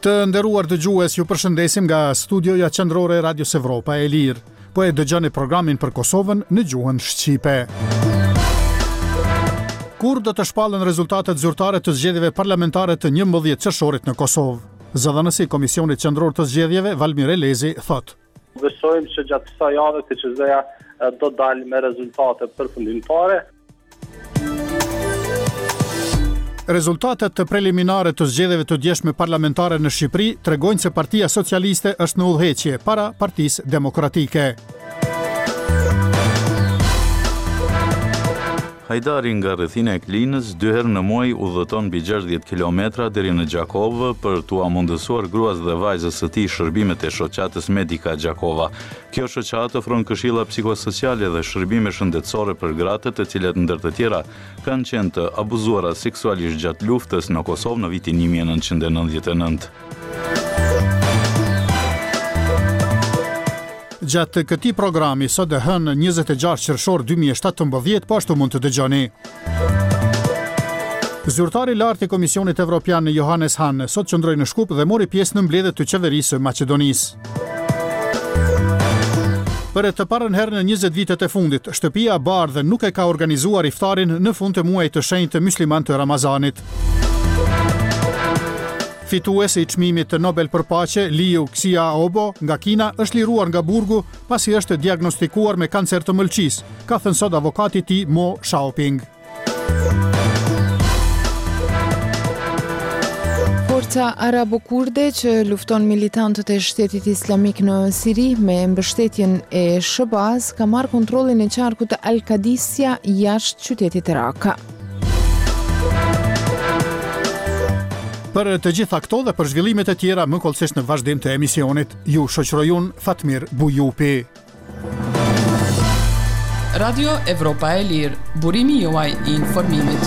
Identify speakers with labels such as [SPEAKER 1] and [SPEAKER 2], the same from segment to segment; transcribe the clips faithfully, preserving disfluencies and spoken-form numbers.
[SPEAKER 1] Të nderuar dëgjues, ju përshëndesim nga studioja qendrore e Radios Evropa e Lirë. Po e dëgjoni programin për Kosovën në gjuhën shqipe. Kur do të shpallen rezultatet zyrtare të zgjedhjeve parlamentare të njëmbëdhjetë qershorit në Kosovë? Zëdhënësi i Komisionit Qendror të Zgjedhjeve, Valmir Elezi, thotë:
[SPEAKER 2] Besojmë që gjatë kësaj jave K Q Z-ja do dalë me rezultate përfundimtare.
[SPEAKER 1] Rezultatet të preliminare të zgjedhjeve të djeshme parlamentare në Shqipëri tregojnë se Partia Socialiste është në udhëheqje para Partisë Demokratike.
[SPEAKER 3] Hajdari nga rrethina e Klinës dy herë në muaj udhëton mbi gjashtëdhjetë kilometra deri në Gjakovë për t'u mundësuar gruas dhe vajzës së tij shërbimet e shoqatës Medica Gjakova. Kjo shoqatë ofron këshilla psikosociale dhe shërbime shëndetësore për gratë, të cilat ndër të tjera kanë qenë të abuzuara seksualisht gjatë luftës në Kosovë në vitin një mijë e nëntëqind e nëntëdhjetë e nëntë.
[SPEAKER 1] Gjatë këtij programi sot e hënë njëzet e gjashtë qershor dy mijë e shtatëmbëdhjetë, po ashtu mund të dëgjoni. Zyrtari i lartë i Komisionit Evropian Johannes Hahn sot qëndroi në Shkup dhe mori pjesë në mbledhjet të qeverisë së Maqedonisë. Për e të parën herë në njëzet vitet e fundit, shtëpia e bardhë nuk e ka organizuar iftarin në fund të muajit të shenjtë të mysliman të Ramazanit. Fituesi i çmimit të Nobel për paqe, Liu Xiaobo, nga Kina, është liruar nga burgu pasi është diagnostikuar me kancer të mëlçisë, ka thënë sot avokati i tij Mo Xiaoping.
[SPEAKER 4] Forca arabo-kurde që lufton militantët e Shtetit Islamik në Siri me mbështetjen e S B A-s ka marrë kontrollin e qarkut të Al-Qadisja jashtë qytetit të Raqqa.
[SPEAKER 1] Për të gjitha këto dhe për zhvillimet e tjera më kollësisht në vazhdim të emisionit, ju shoqëroj unë Fatmir Bujupi.
[SPEAKER 5] Radio Evropa e Lirë, burimi juaj i informimit.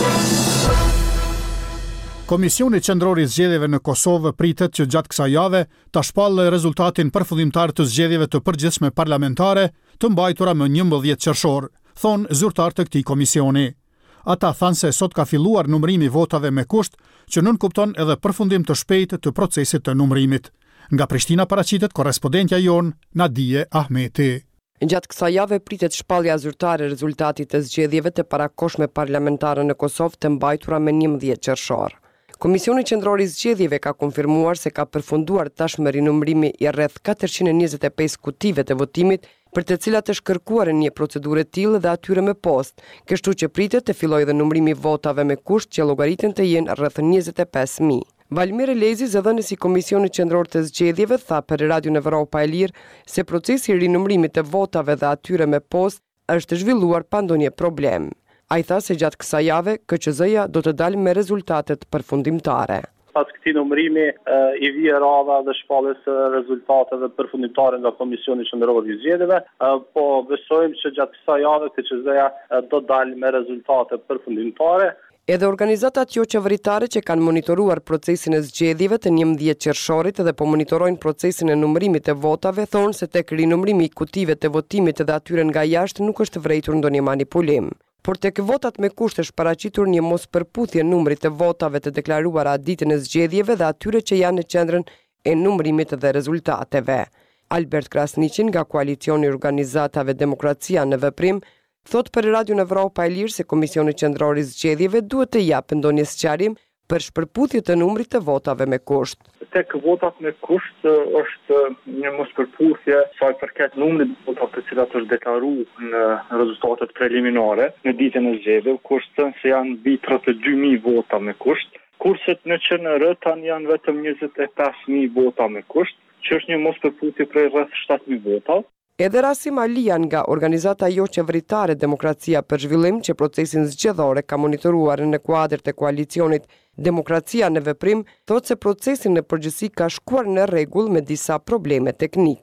[SPEAKER 1] Komisioni Qendror i Zgjedhjeve në Kosovë pritet që gjatë kësaj jave ta shpallë rezultatin përfundimtar të zgjedhjeve të përgjithshme parlamentare të mbajtura më njëmbëdhjetë qershor, thon zyrtar të këtij komisioni. Ata thanë se sot ka filluar numërimi votave me kusht që nënkupton edhe përfundim të shpejtë të procesit të numërimit. Nga Prishtina paraqitet korrespondentja jon Nadije Ahmeti.
[SPEAKER 6] Gjatë kësaj jave pritet shpallja zyrtare e rezultatit të zgjedhjeve të parakohshme parlamentare në Kosovë të mbajtura me njëmbëdhjetë qershor. Komisioni Qendror i Zgjedhjeve ka konfirmuar se ka përfunduar tashmë rinumërimi i rreth katërqind e njëzet e pesë kutive të votimit, për të cilat është kërkuar një procedurë e tillë dhe atyre me post, kështu që pritet të fillojë dhe numërimi votave me kusht që llogaritën të jenë rreth njëzet e pesë mijë. Valmir Elezi, zëdhënësi i Komisionit Qendror të Zgjedhjeve, tha për Radion Evropa e Lirë se procesi i rinumërimit të votave dhe atyre me post është zhvilluar pa ndonjë problem. Ai tha se gjatë kësaj jave K Q Z-ja do të dalë me rezultatet përfundimtare.
[SPEAKER 2] Pas këtij numërimi i vije radha dhe shpalljes së rezultateve përfundimtare nga Komisioni Qendror i Zgjedhjeve, po besojmë që gjatë kësaj jave K Q Z-ja do dalë me rezultate përfundimtare.
[SPEAKER 6] Edhe organizatat jo qeveritare që kanë monitoruar procesin e zgjedhjeve të njëmbëdhjetë qershorit dhe po monitorojnë procesin e numërimit të votave thonë se tek rinumërimi i kutive të votimit dhe atyre nga jashtë nuk është vërejtur ndonjë manipulim. Por tek votat me kusht është paraqitur një mospërputhje numrit të votave të deklaruara ditën e zgjedhjeve dhe atyre që janë në qendrën e numërimit dhe rezultateve. Albert Krasniqin nga koalicioni i organizatave Demokracia në Veprim thot për Radion Evropa e Lirë se Komisioni Qendror i Zgjedhjeve duhet të japë ndonjë sqarim për shpërputhje të numrit të votave me kusht.
[SPEAKER 7] Tek votat me kusht është një mospërputhje sa i përket numrit të votave të cilat është deklaruar në rezultatet preliminare në ditën e zgjedhjeve, kurse se janë mbi tridhjetë e dy mijë vota me kusht, kurse në Q N R tani janë vetëm njëzet e pesë mijë vota me kusht, që është një mospërputhje prej rreth shtatë mijë votave.
[SPEAKER 6] Edhe Rasim Alian nga organizata jo qeveritare Demokracia për Zhvillim që procesin zgjedhor ka monitoruar në kuadër të koalicionit Demokracia në Veprim, thotë se procesin në përgjithësi ka shkuar në rregull me disa probleme teknike.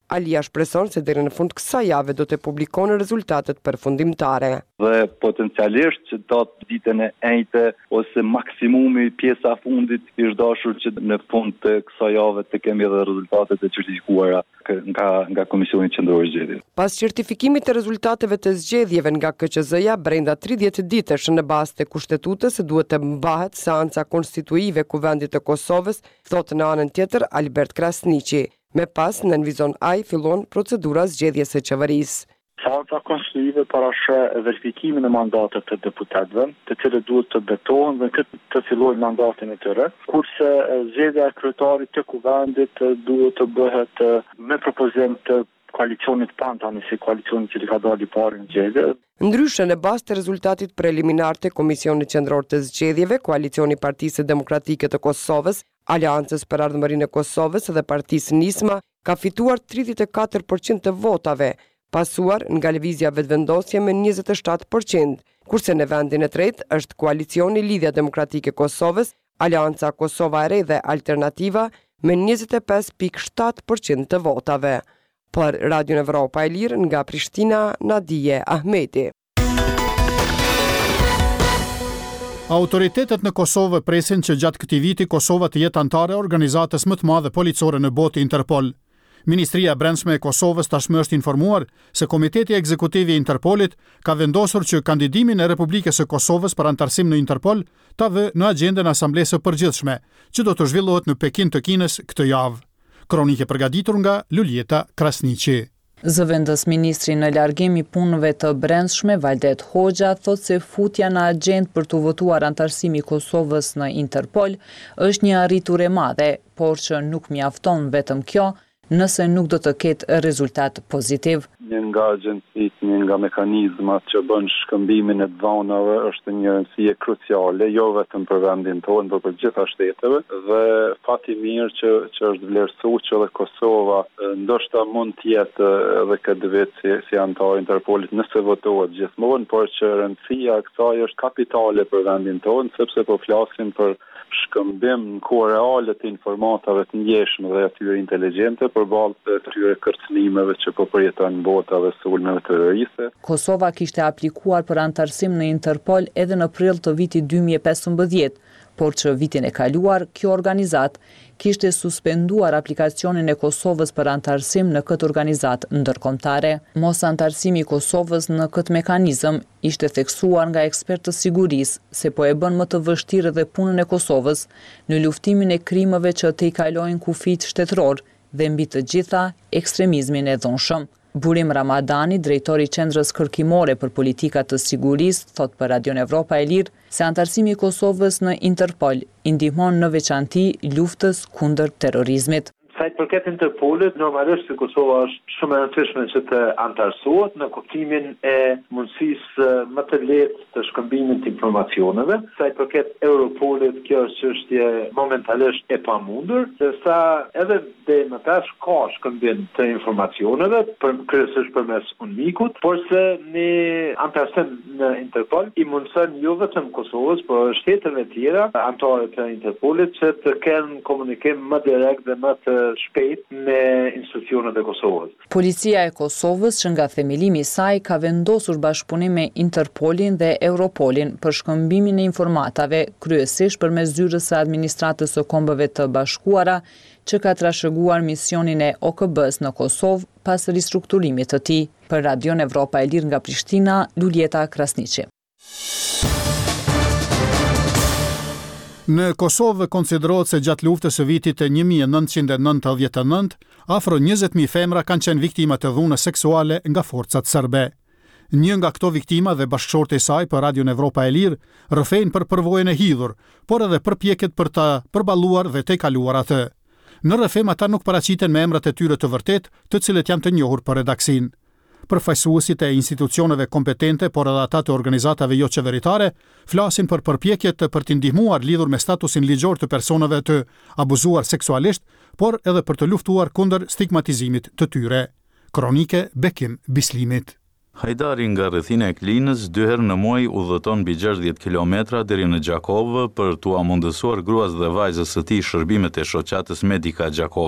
[SPEAKER 6] Alia shpreson se deri në fund kësaj jave do të publikojnë rezultatet përfundimtare.
[SPEAKER 8] Dhe potencialisht që datë ditën e njëjtë ose maksimumi pjesa fundit i dashur që në fund të kësaj jave të kemi edhe rezultatet e certifikuara nga nga Komisioni Qendror i Zgjedhjeve.
[SPEAKER 6] Pas certifikimit të rezultateve të zgjedhjeve nga K Q Z-ja brenda tridhjetë ditësh në bazë të kushtetutës duhet të mbahet seanca konstituive Kuvendit të Kosovës, thotë në anën tjetër Albert Krasniqi. Me pas në nënvizon ai fillon procedura zgjedhjes së qeverisë.
[SPEAKER 7] Seanca konstituive parashë verifikimin e mandatet të deputetëve, të cilët duhet të betohen dhe këtë të fillojnë mandatin e tyre, kurse zgjedhja e kryetarit të kuvendit duhet të bëhet me propozim të koalicionit pantani si koalicionit që i ka dalë i parë në zgjedhje.
[SPEAKER 6] Ndryshe, në bazë të rezultatit preliminar të Komisionit Qendror të Zgjedhjeve, koalicioni Partisë Demokratike të Kosovës, Aleancës për Ardhmërinë e Kosovës dhe Partisë Nisma ka fituar tridhjetë e katër përqind të votave, pasuar nga lëvizja vetëvendosje me njëzet e shtatë përqind, kurse në vendin e tretë është koalicioni Lidhja Demokratike Kosovës, Aleanca Kosova e Re dhe Alternativa me njëzet e pesë pikë shtatë përqind të votave. Për Radion Evropa e Lirë nga Prishtina, Nadije Ahmeti.
[SPEAKER 1] Autoritetet në Kosovë presin që gjatë këtij viti Kosova të jetë antare e organizatës më të madhe policore në botë Interpol. Ministria e Brendshme e Kosovës tashmë është informuar se Komiteti Ekzekutiv i Interpolit ka vendosur që kandidimin e Republikës së Kosovës për antarësim në Interpol ta vë në agjendën e Asamblesë së Përgjithshme, që do të zhvillohet në Pekin të Kinës këtë javë. Kronike përgatitur nga Luljeta Krasniqi.
[SPEAKER 9] Zëvendës ministri në largim i punëve të brendshme Valdet Hoxha thot se futja në agjendë për të votuar antarësimi i Kosovës në Interpol është një arritur e madhe, por që nuk mjafton vetëm kjo nëse nuk do të ketë rezultat pozitiv.
[SPEAKER 8] Një nga agjencitë, një nga mekanizmat që bën shkëmbimin e të dhënave është një rëndësie kruciale, jo vetëm për vendin tonë, por për gjitha shteteve, dhe fati mirë që, që është vlerësuar që edhe Kosova ndoshta mund të jetë edhe këtë vit si, si antar Interpolit nëse votohet gjithmonë, por që rëndësia e kësaj është kapitale për vendin tonë, sepse po flasim për shkëmbim në kohë reale të informatave të ndjeshme dhe atyre inteligjente përballë të atyre kërcënimeve që po përjetojnë bota dhe sulmeve terroriste.
[SPEAKER 9] Kosova kishte aplikuar për antarësim në Interpol edhe në prill të vitit dy mijë e pesëmbëdhjetë, por që vitin e kaluar kjo organizat kishte suspenduar aplikacionin e Kosovës për antarësim në këtë organizat ndërkombëtare. Mos antarësimi i Kosovës në këtë mekanizëm ishte theksuar nga ekspertë të sigurisë se po e bën më të vështirë dhe punën e Kosovës në luftimin e krimeve që të i kalojnë kufijt shtetëror dhe mbi të gjitha ekstremizmin e dhunshëm. Burim Ramadani, drejtori i Qendrës Kërkimore për Politika të Sigurisë, thot për Radion Evropa e Lirë se antarësimi i Kosovës në Interpol i ndihmon në veçanti luftës kundër terrorizmit.
[SPEAKER 10] Sa i përket Interpolit, normalisht se Kosova është shumë e rëndësishme që të antarësohet në kuptimin e mundësisë më të lehtë të shkëmbimit të informacioneve. Sa i përket Europolit, kjo është çështje momentalisht e pamundur, derisa edhe deri më tash ka shkëmbim të informacioneve, për kryesisht përmes UNMIK-ut, por se ne antarësim në Interpol i mundson jo vetëm Kosovës, por shteteve tjera anëtare të Interpolit që të kenë komunikim më direkt dhe më të shpejt me institucionet e Kosovës.
[SPEAKER 9] Policia e Kosovës që nga themelimi i saj ka vendosur bashkëpunim me Interpolin dhe Europolin për shkëmbimin e informatave, kryesisht përmes zyrës së administratës së Kombeve të Bashkuara, që ka trashëguar misionin e O K B-s në Kosovë pas ristrukturimit të tij. Për Radion Evropa e Lirë nga Prishtina, Luljeta Krasniqi.
[SPEAKER 1] Në Kosovë konsiderohet se gjatë luftës së vitit të një mijë e nëntëqind e nëntëdhjetë e nëntë, afro njëzet mijë femra kanë qenë viktima të dhunës seksuale nga forcat serbe. Një nga këto viktima dhe bashkëshorte e saj për Radion Evropa e Lirë rrëfejnë për përvojën e hidhur, por edhe përpjekjet për ta përballuar dhe tejkaluar atë. Në rrëfim ata nuk paraqiten me emrat e tyre të vërtet, të cilët janë të njohur për redaksin. Përfaqësuesit e institucioneve kompetente, por edhe ata të organizatave jo qeveritare, flasin për përpjekjet për t'i ndihmuar lidhur me statusin ligjor të personave të abuzuar seksualisht, por edhe për të luftuar kundër stigmatizimit të tyre. Kronike Bekim Bislimit.
[SPEAKER 3] Hajdari nga rrethina e Klinës dy herë në muaj udhëton mbi gjashtëdhjetë kilometra deri në Gjakovë për t'u mundësuar gruas dhe vajzës së tij shërbimet e shoqatës Medica Gjakova.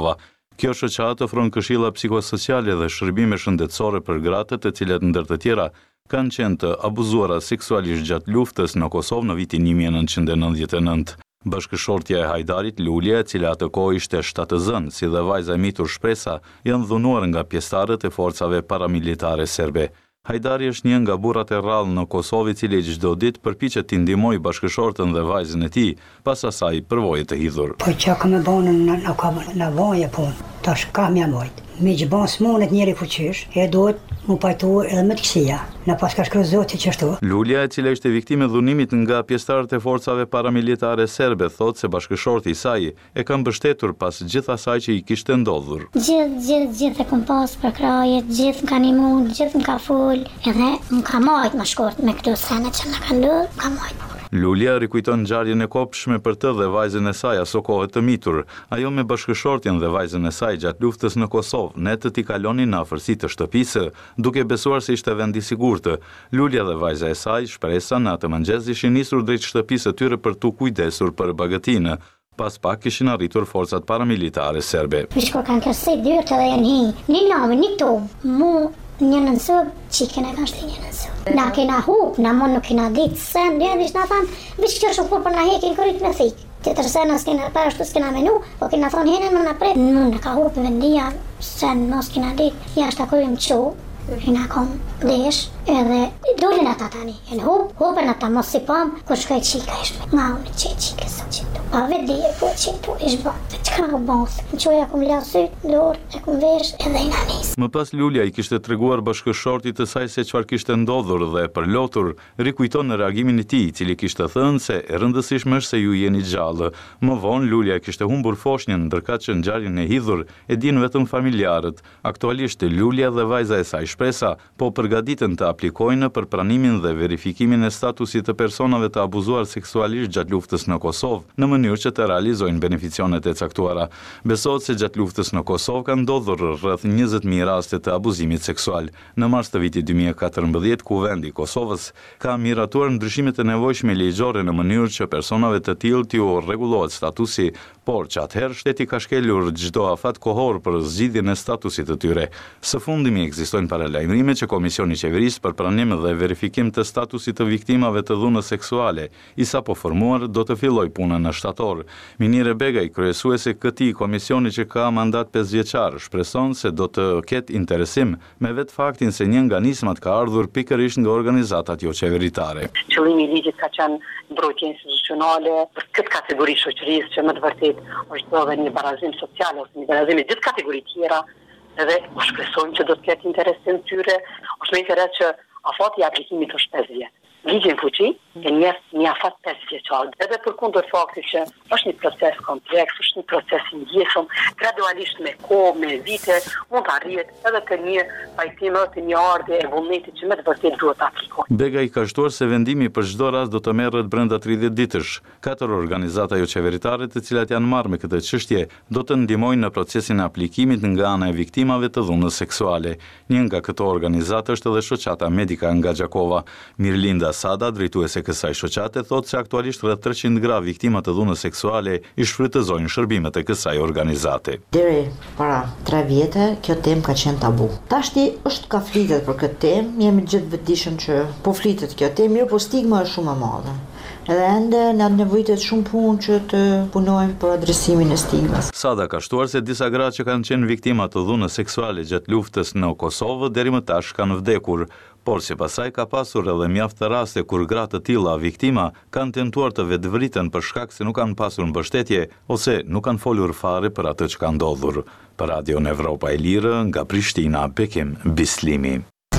[SPEAKER 3] Kjo shoqatë ofron këshilla psikosociale dhe shërbime shëndetësore për gratë, të cilat ndër të tjera kanë qenë të abuzuara seksualisht gjatë luftës në Kosovë në vitin një mijë e nëntëqind e nëntëdhjetë e nëntë. Bashkëshortja e Hajdarit, Lulja, e cila atë kohë ishte shtatëzën, si dhe vajza e mitur Shpresa, janë dhunuar nga pjesëtarët e forcave paramilitare serbe. Hajdari është një nga burrat e rrallë në Kosovë, i cili çdo ditë përpiqet t'i ndihmojë bashkëshortën dhe vajzën e tij pas asaj përvoje të hidhur.
[SPEAKER 11] Po çka ka më bënë në në ka në voje po. Tash kam ja mojt. Me gjbon smonet njëri fuqish, e duhet mu pajtu edhe me të kësia, në pas ka shkru zoti qështu.
[SPEAKER 3] Lulja, e cila ishte viktime dhunimit nga pjesëtarët e forcave paramilitare serbe, thot se bashkëshorti i saj e ka mbështetur pas gjithë asaj që i kishte ndodhur.
[SPEAKER 12] Gjithë, gjithë, gjithë e kom pas për krajet, gjithë më ka një mund, gjithë më ka full, edhe më ka majt më shkort me këto sene që në ka ndodhë, më ka majt.
[SPEAKER 3] Lulja rikujton ngjarjen e kopshme për të dhe vajzën e saj aso kohë të mitur. Ajo me bashkëshortjen dhe vajzën e saj gjatë luftës në Kosovë, netët i kalonin në afërsi të shtëpisë, duke besuar se ishte vend i sigurt. Lulja dhe vajza e saj, Shpresa, në atë mëngjes ishin nisur drejt shtëpisë së tyre për tu kujdesur për bagëtinë. Pas pak kishin arritur forcat paramilitare serbe.
[SPEAKER 12] Shko kanë kërse dyrë të dhe janë hi, një namë, një këto, mu një nënsëb, qikën e kanë shti një nënsëb. Na kena hup, na mon nuk kena ditë sen, dhe vish na thanë, vish që është hup për na hekin kërit në thikë. Të tërse në s'kena për ashtu s'kena menu, po kena thonë hene më në pret. Në ka hup vendia, sen mos kena ditë, jashtë akojmë qo, kena kom desh, edhe dolin ata tani, jenë hup, hupën ata mos si pam, kur shkoj qika ishme. Nga unë që qika sa qitu. A vetë di e po qitu ishë ba, që ka në bënsë, në qoja kum lau syt, lor, e kum vesh, edhe i nanis.
[SPEAKER 3] Më pas Lulja i kishte treguar bashkëshortit të saj se çfarë kishte ndodhur dhe për lotur, rikujton në reagimin e tij, i cili kishte thënë se e rëndësishme është se ju jeni gjallë. Më vonë Lulja kishte humbur foshnjën, ndërkaq që ngjarjen e hidhur e din vetëm familjarët. Aktualisht Lulja dhe vajza e saj Shpresa po përgatiten të aplikojnë për pranimin dhe verifikimin e statusit të personave të abuzuar seksualisht gjatë luftës në Kosovë, në mënyrë që të realizojnë beneficionet e caktuara. Besohet se gjatë luftës në Kosovë kanë ndodhur rreth njëzet mijë raste të abuzimit seksual. Në mars të vitit dy mijë e katërmbëdhjetë, Kuvendi i Kosovës ka miratuar ndryshimet e nevojshme ligjore në mënyrë që personave të tillë t'u rregullohet statusi, por që atëherë shteti ka shkelur çdo afat kohor për zgjidhjen e statusit të tyre. Së fundmi ekzistojnë paralajmërime që Komisioni i Qeverisë për pranim dhe verifikim të statusit të viktimave të dhunës seksuale, i sapo formuar, do të fillojë punën në shtator. Minire Begaj, kryesuesi këtij komisioni që ka mandat pesëvjeçar, shpreson se do të ketë interesim me vetë faktin se një nga nismat ka ardhur pikërisht nga organizatat jo qeveritare.
[SPEAKER 13] Qëllimi i ligjit ka qenë mbrojtje institucionale për këtë kategori shoqërisë që më të vërtet është edhe një barazim social ose një barazim i gjithë kategori tjera, edhe u shpresojmë që do të ketë interesim tyre, është me interes që afati i aplikimit është pesë vjet. Ligji në fuqi e njeh një afat pesë vjeçar, edhe përkundër faktit që është një proces kompleks, është një proces i ndjeshëm, gradualisht me kohë, me vite, mund të arrihet edhe të një pajtim të një ardhe e vullnetit që me të vërtet duhet të aplikohet.
[SPEAKER 3] Begaj ka shtuar se vendimi për çdo rast do të merret brenda tridhjetë ditësh. Katër organizata jo qeveritare, të cilat janë marrë me këtë çështje, do të ndihmojnë në procesin e aplikimit nga ana e viktimave të dhunës seksuale. Një nga këto organizata është edhe Shoqata Medica nga Gjakova. Mirlinda Sada, drejtuese kësaj shoqate, thotë se aktualisht rreth treqind gra viktima të dhunës seksuale i shfrytëzojnë shërbimet e kësaj organizate.
[SPEAKER 14] Deri para tre vjetë kjo temë ka qenë tabu. Tashti është ka flitet për këtë temë, jemi gjithë vetëdijshëm që po flitet kjo temë, mirë po stigma është shumë e madhe. Edhe ende na nevojitet shumë punë që të punojmë për adresimin e stigmas.
[SPEAKER 3] Sada ka shtuar se disa gra që kanë qenë viktima të dhunës seksuale gjatë luftës në Kosovë deri më tash kanë vdekur, por si pasaj ka pasur edhe mjaft raste kur gra të tilla viktima kanë tentuar të vetvriten për shkak se nuk kanë pasur mbështetje ose nuk kanë folur fare për atë që ka ndodhur. Për Radio Evropa e Lirë, nga Prishtina, Bekim Bislimi.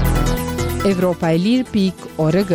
[SPEAKER 4] Evropa e Lirë pikë org.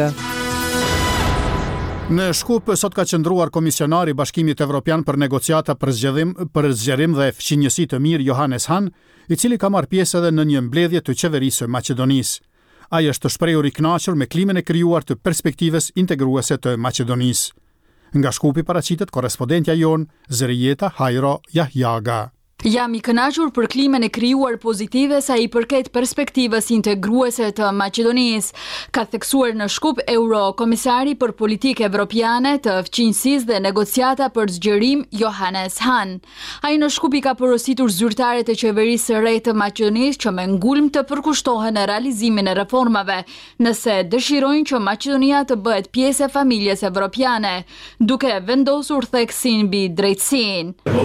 [SPEAKER 1] Në Shkup sot ka qëndruar komisionari i Bashkimit Evropian për negociata për zgjedhim për zgjerim dhe fqinjësi të mirë Johannes Hahn, i cili ka marrë pjesë edhe në një mbledhje të qeverisë së Maqedonisë. Ai është të shprehur i kënaqur me klimën e krijuar të perspektivës integruese të Maqedonisë. Nga Shkupi paraqitet korrespondentja jon Zërijeta Hajro Jahjaga.
[SPEAKER 15] Jam i kënaqur për klimën e krijuar pozitive sa i përket perspektivës integruese të Maqedonisë, ka theksuar në Shkup Eurokomisari për politikë evropiane të fqinjësisë dhe negociata për zgjerim Johannes Hahn. Ai në Shkup i ka porositur zyrtarët e qeverisë së re të Maqedonisë që me ngulm të përkushtohen në realizimin e reformave, nëse dëshirojnë që Maqedonia të bëhet pjesë e familjes evropiane, duke vendosur theksin mbi drejtësinë.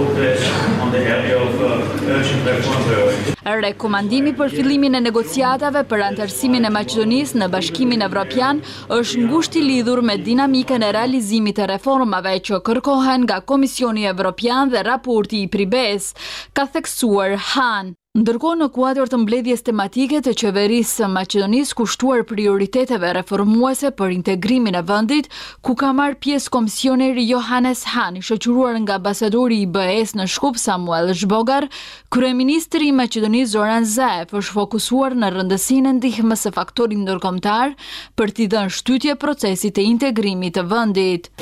[SPEAKER 15] Rekomandimi për fillimin e negociatave për anëtarësimin e Maqedonisë në Bashkimin Evropian është ngushtë i lidhur me dinamikën e realizimit të reformave që kërkohen nga Komisioni Evropian dhe raporti i Pribes, ka theksuar Hahn. Ndërkohë në kuadër të mbledhjes tematike të qeverisë së Maqedonisë kushtuar prioriteteve reformuese për integrimin e vendit, ku ka marrë pjesë komisioneri Johannes Hahn, i shoqëruar nga ambasadori i B E-s në Shkup Samuel Zhbogar, kryeministri i Maqedonisë Zoran Zaev është fokusuar në rëndësinë e ndihmës së faktorit ndërkombëtar për t'i dhënë shtytje procesit të integrimit të vendit.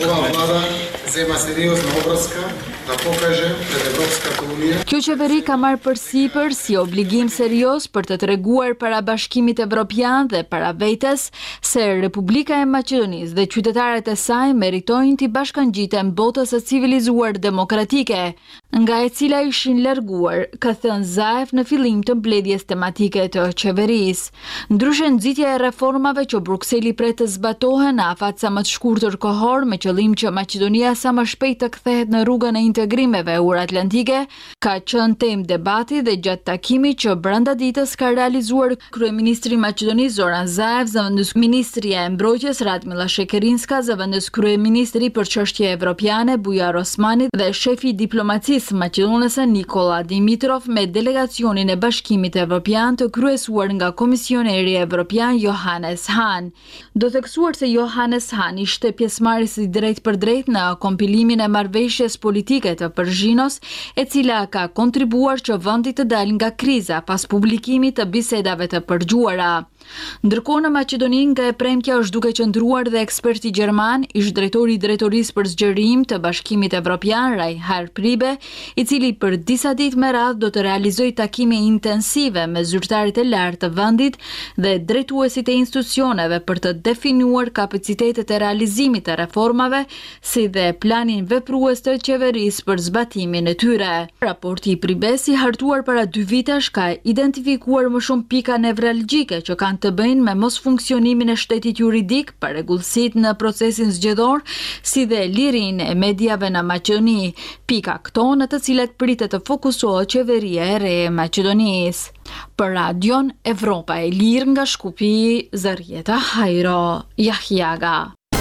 [SPEAKER 15] Kjo qeveri ka marrë përsipër si obligim serios për të treguar para Bashkimit Evropian dhe para vetes se Republika e Maqedonisë dhe qytetarët e saj meritojnë t'i bashkangjiten botës së civilizuar demokratike, nga e cila ishin larguar, ka thënë Zaev në fillim të mbledhjes tematike të qeverisë. Ndryshe nxitja e reformave që Brukseli pret të zbatohen në afat sa më të shkurtër kohor me qëllim që Maqedonia sa më shpejt të kthehet në rrugën e integrimeve euro-atlantike, ka qenë temë debati dhe gjatë takimit që brenda ditës ka realizuar kryeministri i Maqedonisë Zoran Zaev, zëvendës ministria e mbrojtjes Radmila Shekerinska, zëvendës kryeministri për çështje evropiane Bujar Osmani dhe shefi i diplomacisë maqedonese Nikola Dimitrov me delegacionin e Bashkimit Evropian të kryesuar nga komisioneri evropian Johannes Hahn. Do theksuar se Johannes Hahn ishte pjesëmarrës i drejt për drejt në kompilimin e marrëveshjes politike të Përzhinos, e cila ka kontribuar që vendi të dalë nga kriza pas publikimit të bisedave të përgjuara. Ndërkohë në Maqedoni nga e premtja është duke qëndruar dhe eksperti gjerman, ish drejtori i drejtorisë për zgjerim të Bashkimit Evropian Reinhard Priebe, i cili për disa ditë me radhë do të realizojë takime intensive me zyrtarët e lartë të vendit dhe drejtuesit e institucioneve për të definuar kapacitetet e realizimit të reformave, si dhe planin veprues të qeverisë për zbatimin e tyre. Raporti i Pribes i hartuar para dy vitesh ka identifikuar më shumë pika nevralgjike që kanë të bëjnë me mos funksionimin e shtetit juridik, paregullësitë në procesin zgjedhor, si dhe lirinë e mediave në Maqedoni, pika këto në të cilat pritet të fokusohet qeveria e re e Maqedonisë. Për Radion Evropa e Lirë nga Shkupi, Zarieta Hajro, Jahjaga.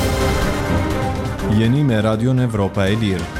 [SPEAKER 16] Jeni me Radion Evropa e Lirë.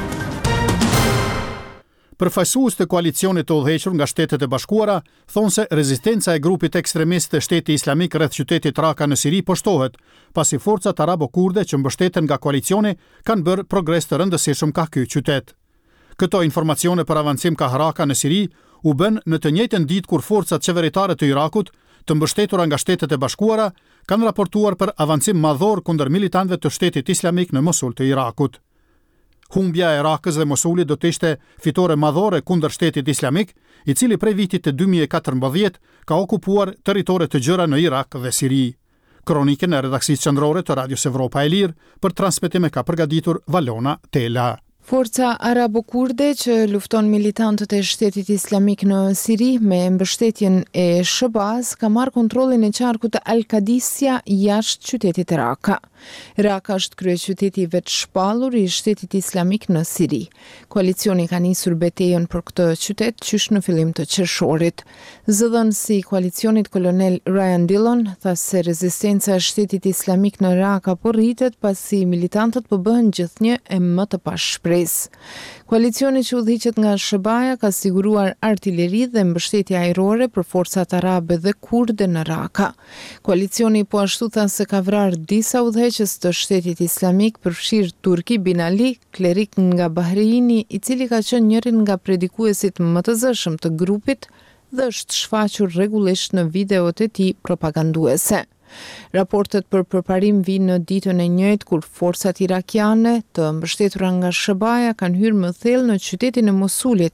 [SPEAKER 1] Përfaqësues të koalicionit të udhëhequr nga Shtetet e Bashkuara thonë se rezistenca e grupit ekstremist të Shteti Islamik rreth qytetit Raka në Siri po shtohet, pasi forcat arabo-kurde që mbështeten nga koalicioni kanë bërë progres të rëndësishëm ka ky qytet. Këto informacione për avancim ka Raka në Siri u bën në të njëjtën ditë kur forcat qeveritare të Irakut, të mbështetura nga Shtetet e Bashkuara, kanë raportuar për avancim madhor kundër militantëve të Shtetit Islamik në Mosul të Irakut. Humbja e Rakës dhe Mosulit do të ishte fitore madhore kundër Shtetit Islamik, i cili prej vitit të dy mijë e katërmbëdhjetë ka okupuar territore të gjëra në Irak dhe Siri. Kronikën e redaksisë qendrore të Radios Evropa e Lirë për transmetim e ka përgatitur Valona Tela.
[SPEAKER 4] Forca arabo-kurde që lufton militantët e Shtetit Islamik në Siri me mbështetjen e Shëbaz ka marrë kontrollin e qarkut të Al-Qadisja jashtë qytetit Raka. Raka është kryeqyteti i vetë shpallur i Shtetit Islamik në Siri. Koalicioni ka nisur betejën për këtë qytet qysh në fillim të qershorit. Zëdhënësi i koalicionit kolonel Ryan Dillon tha se rezistenca e Shtetit Islamik në Raka po rritet pasi militantët po bëhen gjithnjë e më të pashpres. Koalicioni që udhëhiqet nga Shëbaja ka siguruar artilleri dhe mbështetje ajrore për forcat arabe dhe kurde në Raka. Koalicioni po ashtu tha se ka vrarë disa udhëheqës të Shtetit Islamik, përfshirë Turki bin Ali, klerik nga Bahreini, i cili ka qenë njërin nga predikuesit më të zëshëm të grupit dhe është shfaqur rregullisht në videot e tij propaganduese. Raportet për përparim vinë në ditën e njëjtë kur forcat irakiane të mbështetura nga Shëbaja kanë hyrë më thellë në qytetin e Mosulit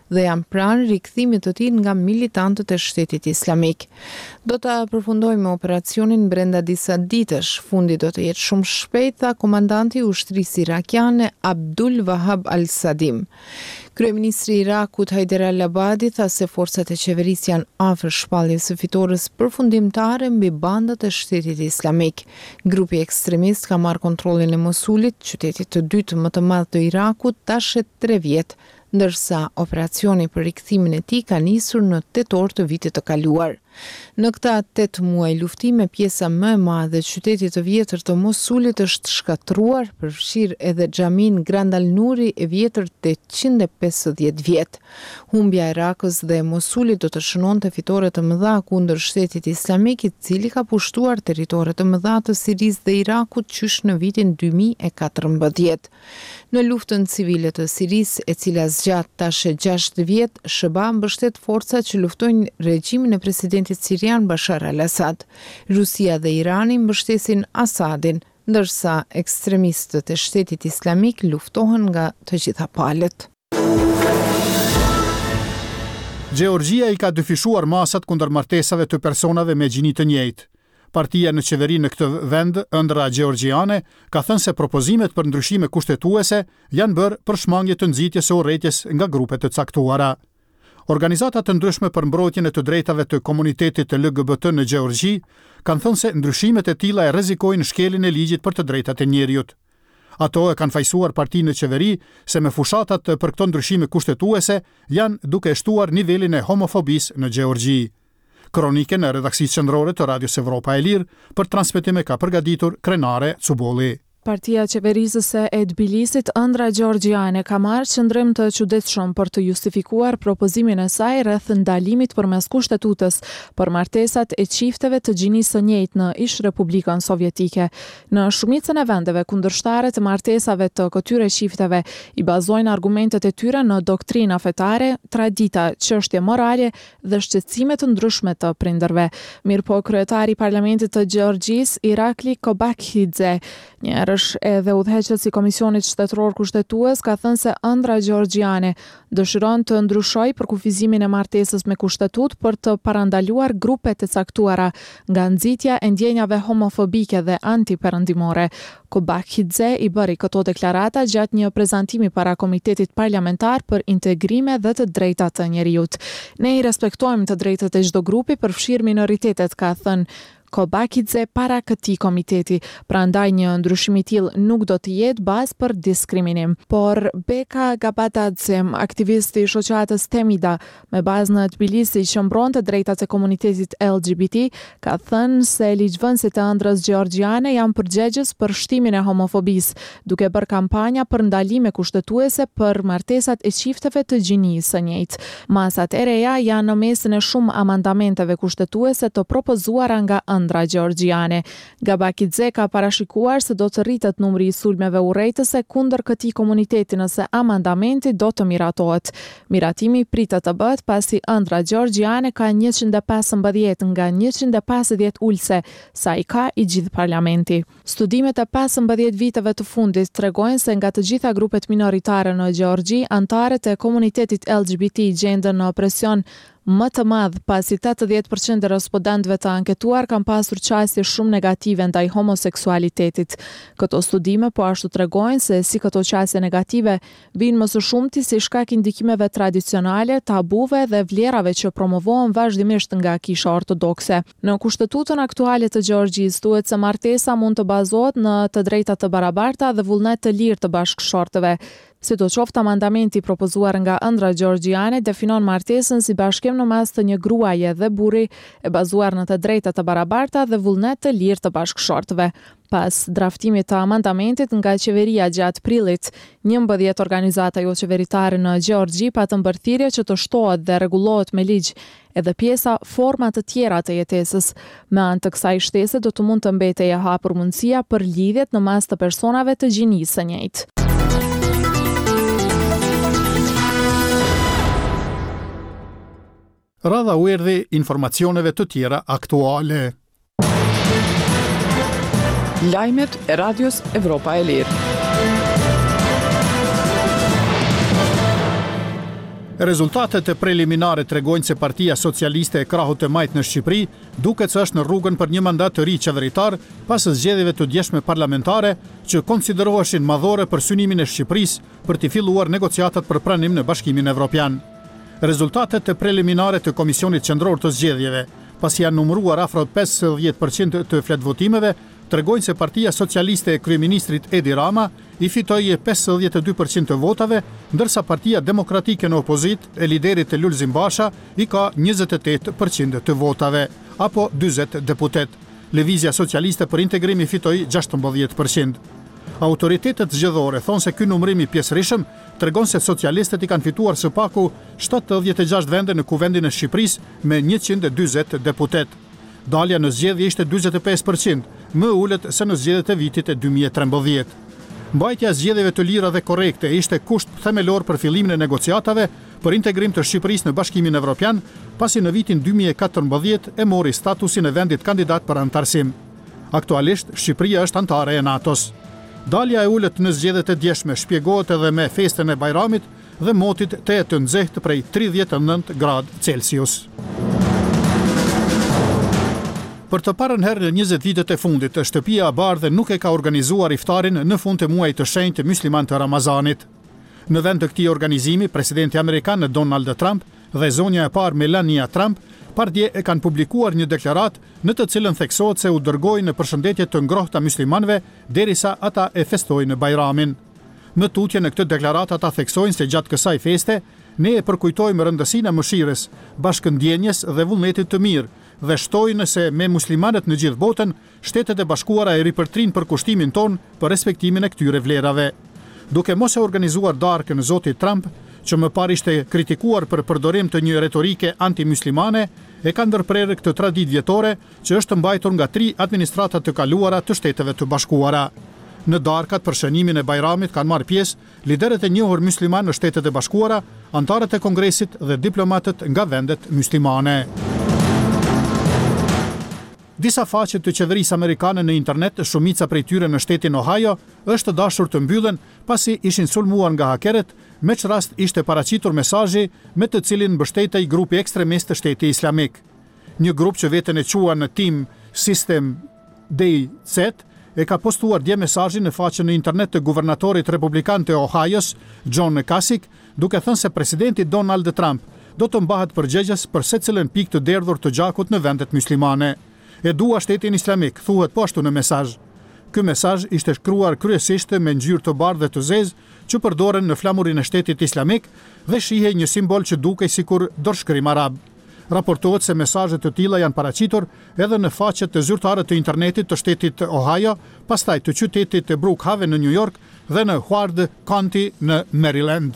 [SPEAKER 4] dhe janë pranë rikthimit të tij nga militantët e Shtetit Islamik. Do ta përfundojmë operacionin brenda disa ditësh. Fundi do të jetë shumë shpejt, tha komandanti i ushtrisë irakiane Abdul Wahab al-Sadim. Kryeministri i Irakut Haider al-Abadi tha se forcat e qeverisë janë afër shpalljes së fitores përfundimtare mbi bandat e Shtetit Islamik. Grupi ekstremist ka marrë kontrollin e Mosulit, qytetit të dytë më të madh të Irakut, tash tre vjet, ndërsa operacioni për rikthimin e tij ka nisur në tetor të vitit të kaluar. Në këta tetë muaj luftime, pjesa më e madhe e qytetit të vjetër të Mosulit është shkatruar, përfshirë edhe xhamin Grand al-Nuri e vjetër tetëqind e pesëdhjetë vjet. Humbja e Irakës dhe Mosulit do të shënonte fitore të mëdha kundër Shtetit Islamik, i cili ka pushtuar territore të mëdha të Sirisë dhe Irakut qysh në vitin dy mijë e katërmbëdhjetë. Në luftën civile të Sirisë, e cila zgjat tash gjashtë vjet, S B A mbështet forcat që luftojnë regjimin e presidentit sirian Bashar al-Assad. Rusia dhe Irani mbështesin Asadin, ndërsa ekstremistët e Shtetit Islamik luftohen nga të gjitha palët.
[SPEAKER 1] Gjeorgjia i ka dyfishuar masat kundër martesave të personave me gjini të njëjtë. Partia në qeveri në këtë vend, ëndra gjeorgjiane, ka thënë se propozimet për ndryshime kushtetuese janë bërë për shmangje të nxitjes së urrëties nga grupe të caktuara. Organizata të ndryshme për mbrojtjen e të drejtave të komunitetit të L G B T në Gjeorgji kanë thënë se ndryshimet e tilla e rrezikojnë shkeljen e ligjit për të drejtat e njeriut. Ato e kanë fajsuar partinë në qeveri se me fushatat për këto ndryshime kushtetuese janë duke shtuar nivelin e homofobisë në Gjeorgji. Kronike në redaksisë qendrore të Radios Evropa e Lirë për transmetime ka përgatitur Krenare Cubolli.
[SPEAKER 17] Partia qeverisëse e Tbilisit, ëndra gjeorgjiane, ka marrë qëndrim të çuditshëm për të justifikuar propozimin e saj rreth ndalimit përmes kushtetutës për martesat e çifteve të gjinisë së njëjtë në ish Republikën Sovjetike. Në shumicën e vendeve, kundërshtarët e martesave të këtyre çifteve i bazojnë argumentet e tyre në doktrina fetare, tradita, çështje morale dhe shqetësime të ndryshme të prindërve. Mirëpo kryetari i Parlamentit të Gjeorgjisë, Irakli Kobakhidze, një është edhe udhëheqës i Komisionit Shtetëror Kushtetues, ka thënë se ëndra gjeorgjiane dëshiron të ndryshojë për kufizimin e martesës me kushtetut për të parandaluar grupe të caktuara nga nxitja e ndjenjave homofobike dhe antiperëndimore. Kobakhidze i bëri këto deklarata gjatë një prezantimi para Komitetit Parlamentar për Integrime dhe të Drejtat të Njerëzit. Ne i respektojmë të drejtat e çdo grupi, përfshirë minoritetet, ka thënë Kobakhidze para këtij komiteti, prandaj një ndryshim i tillë nuk do të jetë bazë për diskriminim. Por Beka Gabadadze, aktivisti i shoqatës Temida me bazë në Tbilisi që mbron të drejtat e komunitetit L G B T, ka thënë se ligjvënësit e ëndrës gjeorgjiane janë përgjegjës për shtimin e homofobisë, duke bërë kampanja për ndalime kushtetuese për martesat e çifteve të gjinisë së njëjtë. Masat e reja janë në mesin e shumë amendamenteve kushtetuese të propozuara nga ëndra gjeorgjiane. Gabakidze ka parashikuar se do të rritet numri i sulmeve urrejtëse kundër këtij komuniteti nëse amandamenti do të miratohet. Miratimi pritet të bëhet pasi ëndra gjeorgjiane ka njëqind e pesëmbëdhjetë nga njëqind e pesëdhjetë ulse, sa i ka i gjithë parlamenti. Studimet e pesëmbëdhjetë viteve të fundit tregojnë se nga të gjitha grupet minoritare në Gjeorgji, anëtarët e komunitetit L G B T gjenden në presion më të madh, pasi tetëdhjetë përqind e respondentëve të anketuar kanë pasur qasje shumë negative ndaj homoseksualitetit. Këto studime po ashtu tregojnë se si këto qasje negative vijnë më së shumti si shkak i ndikimeve tradicionale, tabuve dhe vlerave që promovohen vazhdimisht nga Kisha Ortodokse. Në Kushtetutën aktuale të Gjeorgjisë thuhet se martesa mund të bazohet në të drejta të barabarta dhe vullnet të lirë të bashkëshortëve. Sidoqoftë, amandamenti propozuar nga ëndra gjeorgjiane definon martesën si bashkim në mes të një gruaje dhe burri e bazuar në të drejta të barabarta dhe vullnet të lirë të bashkëshortëve. Pas draftimit të amandamentit nga qeveria gjatë prillit, njëmbëdhjetë organizata jo qeveritare në Gjeorgji patën bërthirje që të shtohet dhe rregullohet me ligj edhe pjesa forma të tjera të jetesës. Me anë të kësaj shtese do të mund të mbetej e hapur mundësia për lidhjet në mes të personave të gjinisë së njëjtë.
[SPEAKER 1] Radha u erdhi informacioneve të tjera aktuale.
[SPEAKER 5] Lajmet e Radios Evropa e Lirë.
[SPEAKER 1] Rezultatet e preliminare tregojnë se Partia Socialiste e krahut të majtë në Shqipëri duket se është në rrugën për një mandat të ri qeveritar pas zgjedhjeve të djeshme parlamentare që konsideroheshin madhore për synimin e Shqipërisë për të filluar negociatat për pranim në Bashkimin Evropian. Rezultatet e preliminare të Komisionit Qendror të Zgjedhjeve, pasi janë numëruar afro pesëdhjetë përqind të fletvotimeve, tregojnë se Partia Socialiste e kryeministrit Edi Rama i fitoi pesëdhjetë e dy përqind të votave, ndërsa Partia Demokratike në opozit e liderit të Lulzim Basha i ka njëzet e tetë përqind të votave, apo dyzet deputet. Lëvizja Socialiste për Integrim i fitoi gjashtëmbëdhjetë përqind. Autoritetet zgjedhore thonë se ky numërim i pjesërishëm tregon se socialistët i kanë fituar së paku shtatëdhjetë e gjashtë vende në Kuvendin e Shqipërisë me njëqind e dyzet deputet. Dalja në zgjedhje ishte dyzet e pesë përqind, më ulët se në zgjedhjet e vitit e dy mijë e trembëdhjetë. Mbajtja e zgjedhjeve të lira dhe korrekte ishte kusht themelor për fillimin e negociatave për integrim të Shqipërisë në Bashkimin Evropian, pasi në vitin dy mijë e katërmbëdhjetë e mori statusin e vendit kandidat për antarësim. Aktualisht Shqipëria është antare e NATO-s. Dalja e ulët në zgjedhjet e djeshme shpjegohet edhe me festën e Bajramit dhe motit të e të nxehtë prej tridhjetë e nëntë gradë Celsius. Për të parën herë në njëzet vitet e fundit, Shtëpia e Bardhë nuk e ka organizuar iftarin në fund të muajit të shenjtë mysliman të Ramazanit. Në vend të këtij organizimi, presidenti amerikan Donald Trump dhe zonja e parë Melania Trump pardje e kanë publikuar një deklarat në të cilën theksohet se u dërgojnë në përshëndetje të ngrohta myslimanëve derisa ata e festojnë Bajramin. Në tutje në këtë deklarat ata theksojnë se gjatë kësaj feste ne e përkujtojmë rëndësinë e mëshirës, bashkëndjenjes dhe vullnetit të mirë dhe shtojnë se me muslimanët në gjithë botën, Shtetet e Bashkuara e ripërtrin për kushtimin ton për respektimin e këtyre vlerave. Duke mos e organizuar darkën zoti Trump, që më parë ishte kritikuar për përdorim të një retorike anti-muslimane, e ka ndërprerë këtë traditë vjetore që është mbajtur nga tri administratat të kaluara të Shteteve të Bashkuara. Në darkat për shënimin e Bajramit kanë marrë pjesë liderët e njohur musliman në Shtetet e Bashkuara, antarët e Kongresit dhe diplomatët nga vendet muslimane. Disa faqe të qeverisë amerikane në internet, shumica prej tyre në shtetin Ohio, është dashur të mbyllen pasi ishin sulmuar nga hakeret, me që rast ishte paraqitur mesazhi me të cilin mbështetej grupi ekstremist të Shtetit Islamik. Një grup që veten e quan në Team System D Z e ka postuar dje mesazhin në faqen në internet të guvernatorit republikan të Ohio's, John Kasich, duke thënë se presidenti Donald Trump do të mbahet përgjegjës për secilën pikë të derdhur të gjakut në vendet muslimane. E dua Shtetin Islamik, thuhet po ashtu në mesazh. Ky mesazh ishte shkruar kryesisht me ngjyrë të bardhë dhe të zezë që përdoren në flamurin e Shtetit Islamik dhe shihej një simbol që dukej sikur dorëshkrim arab. Raportohet se mesazhe të tilla janë paraqitur edhe në faqet të zyrtare të internetit të shtetit Ohio, pastaj të qytetit Brookhaven në New York dhe në Ward County në Maryland.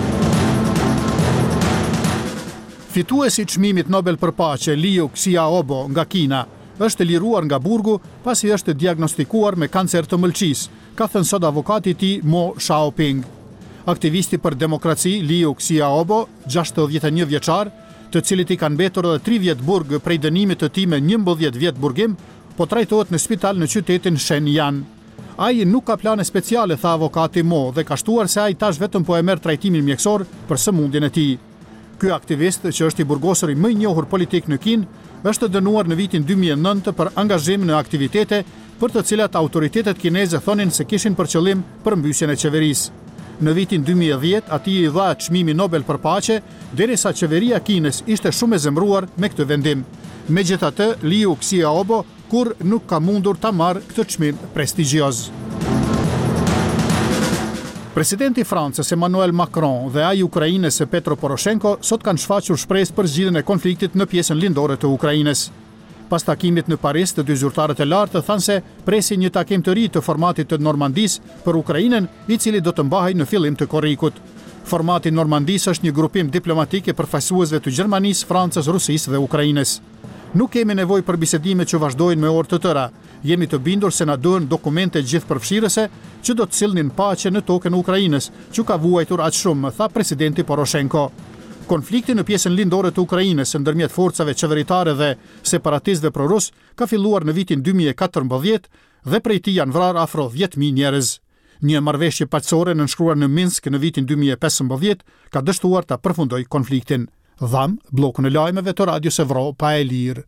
[SPEAKER 1] Fituesi i çmimit Nobel për paqe Liu Xiaobo nga Kina është liruar nga burgu pasi është diagnostikuar me kancer të mëlçisë, ka thënë sot avokati i tij Mo Xiaoping. Aktivisti për demokraci Liu Xiaobo, gjashtëdhjetë e një vjeçar, të cilit i kanë mbetur edhe tri vjet burg prej dënimit të tij me njëmbëdhjetë vjet burgim, po trajtohet në spital në qytetin Shenyang. Ai nuk ka plane speciale, tha avokati Mo, dhe ka shtuar se ai tash vetëm po e merr trajtimin mjekësor për sëmundjen e tij. Ky aktivist, që është i burgosuri më i njohur politik në Kinë, është dënuar në vitin dy mijë e nëntë për angazhim në aktivitete për të cilat autoritetet kineze thonin se kishin për qëllim përmbysjen e qeverisë. Në vitin dy mijë e dhjetë atij i dha çmimi Nobel për paqe, derisa qeveria e Kinës ishte shumë e zemruar me këtë vendim. Megjithatë, Liu Xiaobo kur nuk ka mundur ta marrë këtë çmim prestigjioz. Presidenti i Francës Emmanuel Macron dhe ai i Ukrainës Petro Poroshenko sot kanë shfaqur shpresë për zgjidhjen e konfliktit në pjesën lindore të Ukrainës. Pas takimit në Paris, të dy zyrtarët e lartë thanë se presin një takim të ri të formatit të Normandis për Ukrainën, i cili do të mbahej në fillim të korrikut. Formati Normandis është një grupim diplomatik e përfaqësuesve të Gjermanisë, Francës, Rusisë dhe Ukrainës. Nuk kemi nevojë për bisedime që vazhdojnë me orë të tëra. Jemi të bindur se na duhen dokumente gjithëpërfshirëse që do të sillnin paqe në tokën e Ukrainës, që ka vuajtur aq shumë, tha presidenti Poroshenko. Konflikti në pjesën lindore të Ukrainës ndërmjet forcave qeveritare dhe separatistëve prorus ka filluar në vitin dy mijë e katërmbëdhjetë dhe prej tij janë vrarë afro dhjetë mijë njerëz. Një marrëveshje paqësore nënshkruar në Minsk në vitin dy mijë e pesëmbëdhjetë ka dështuar ta përfundojë konfliktin. Dham, bllokun e lajmeve të Radios Evropa e Lirë.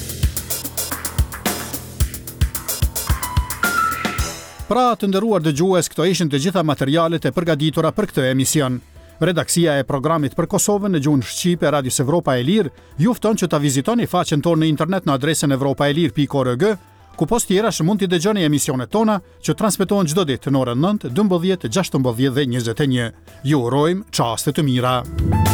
[SPEAKER 1] Pra të nderuar dëgjues, këto ishin të gjitha materialet e përgatitura për këtë emision. Redaksia e programit për Kosovën në gjuhën shqipe Radios Evropa e Lirë ju fton që ta vizitoni faqen tonë në internet në adresën evropaelir pikë org, ku post tjera që mund t'i dëgjoni emisionet tona që transmetohen çdo ditë në orën nëntë, dymbëdhjetë, gjashtëmbëdhjetë dhe njëzet e një. Ju urojmë çaste të mira.